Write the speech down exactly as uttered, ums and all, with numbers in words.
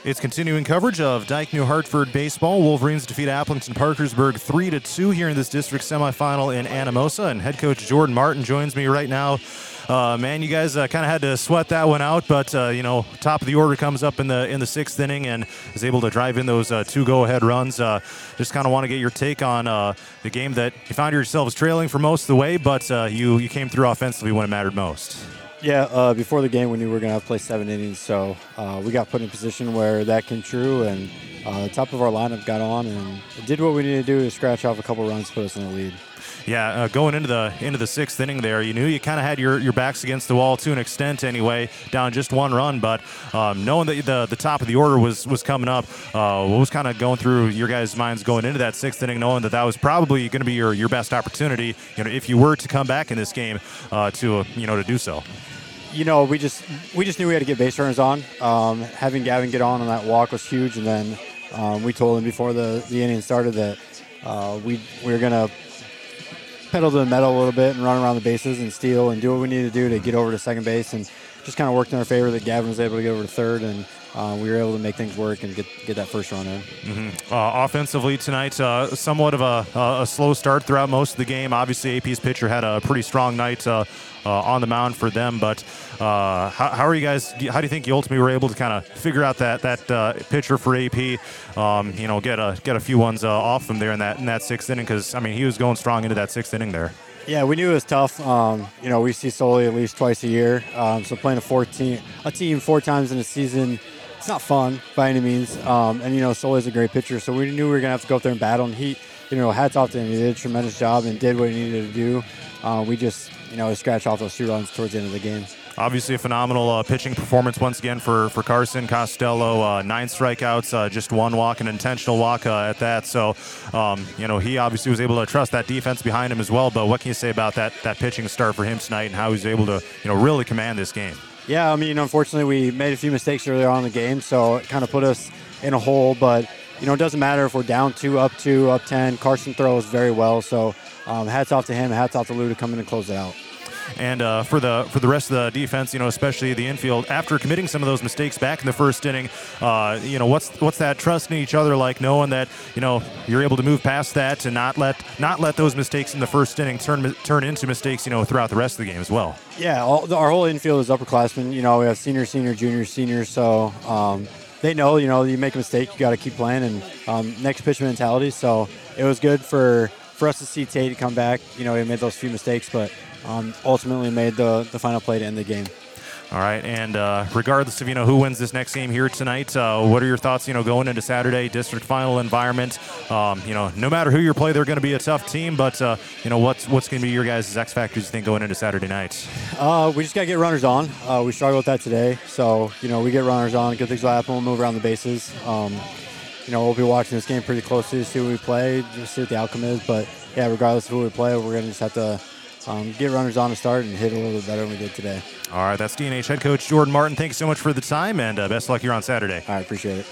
It's continuing coverage of Dike New Hartford baseball. Wolverines defeat Appleton Parkersburg three to two here in this district semifinal in Anamosa, and head coach Jordan Martin joins me right now. Uh, man, you guys uh, kind of had to sweat that one out, but uh, you know, top of the order comes up in the in the sixth inning and is able to drive in those uh, two go-ahead runs. Uh, just kind of want to get your take on uh, the game that you found yourselves trailing for most of the way, but uh, you you came through offensively when it mattered most. Yeah, uh, before the game we knew we were going to have to play seven innings, so uh, we got put in a position where that came true, and uh, the top of our lineup got on and did what we needed to do to scratch off a couple runs to put us in the lead. Yeah, uh, going into the into the sixth inning there, you knew you kind of had your, your backs against the wall to an extent anyway, down just one run, but um, knowing that the the top of the order was was coming up, uh, what was kind of going through your guys' minds going into that sixth inning, knowing that that was probably going to be your, your best opportunity, you know, if you were to come back in this game uh, to uh, you know to do so. You know, we just we just knew we had to get base runners on. Um, having Gavin get on on that walk was huge, and then um, we told him before the, the inning started that uh, we we were gonna pedal to the metal a little bit and run around the bases and steal and do what we needed to do to get over to second base, and just kind of worked in our favor that Gavin was able to get over to third, and uh, we were able to make things work and get get that first run in. Mm-hmm. Uh, offensively tonight, uh, somewhat of a, a slow start throughout most of the game. Obviously, A P's pitcher had a pretty strong night uh, uh, on the mound for them, but uh, how, how are you guys? How do you think you ultimately were able to kind of figure out that that uh, pitcher for A P? Um, you know, get a get a few ones uh, off him there in that in that sixth inning, because I mean he was going strong into that sixth inning there. Yeah, we knew it was tough. Um, you know, we see Sully at least twice a year, um, so playing a fourteen a team four times in a season, it's not fun by any means. Um, and you know, Sully's a great pitcher, so we knew we were gonna have to go up there and battle. And he, you know, hats off to him. He did a tremendous job and did what he needed to do. Uh, we just, you know, scratched off those two runs towards the end of the game. Obviously a phenomenal uh, pitching performance once again for, for Carson Costello. Uh, nine strikeouts, uh, just one walk, an intentional walk uh, at that. So, um, you know, he obviously was able to trust that defense behind him as well. But what can you say about that that pitching start for him tonight and how he was able to, you know, really command this game? Yeah, I mean, unfortunately, we made a few mistakes earlier on in the game, so it kind of put us in a hole. But, you know, it doesn't matter if we're down two, up two, up ten. Carson throws very well. So um, hats off to him. Hats off to Lou to come in and close it out. And uh, for the for the rest of the defense, you know, especially the infield, after committing some of those mistakes back in the first inning, uh, you know, what's what's that trust in each other like, knowing that, you know, you're able to move past that to not let not let those mistakes in the first inning turn turn into mistakes, you know, throughout the rest of the game as well. Yeah, all, our whole infield is upperclassmen. You know, we have senior, senior, junior, senior, so um, they know, you know, you make a mistake, you got to keep playing, and um, next pitch mentality. So it was good for, for us to see Tate come back. You know, he made those few mistakes, but Um, ultimately made the, the final play to end the game. All right, and uh, regardless of, you know, who wins this next game here tonight, uh, what are your thoughts, you know, going into Saturday, district final environment? Um, you know, no matter who you play, they're going to be a tough team, but, uh, you know, what's what's going to be your guys' X factors, you think, going into Saturday night? Uh, we just got to get runners on. Uh, we struggled with that today, so, you know, we get runners on, good things will happen, we'll move around the bases. Um, you know, we'll be watching this game pretty closely to see who we play, just see what the outcome is, but, yeah, regardless of who we play, we're going to just have to Um, get runners on to start and hit a little bit better than we did today. All right, that's D N H head coach Jordan Martin. Thank you so much for the time, and uh, best of luck here on Saturday. I appreciate it.